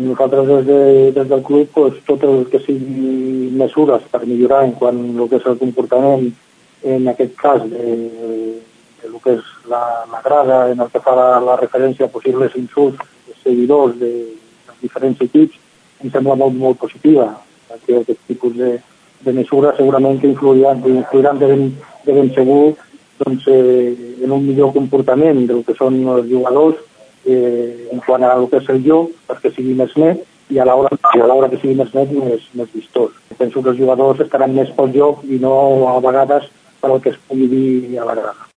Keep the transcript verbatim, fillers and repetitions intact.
Nosaltres des, de, des del club, pues, tot el que sigui mesures per millorar en quant al que és el comportament, en aquest cas, de, de lo que és la, la grada, en el que fa la, la referència a possibles insults dels seguidors de, dels diferents equips, em sembla molt, molt positiva, perquè aquest tipus de, de mesures segurament que influiran, influiran de, ben, de ben segur doncs, eh, en un millor comportament del que són els jugadors, eh, en quant a el que és el joc, perquè sigui més net, i a l'hora a l'hora que sigui més net, més, més vistós. Penso que els jugadors estaran més pel joc i no a vegades per el que es pugui dir a la grada.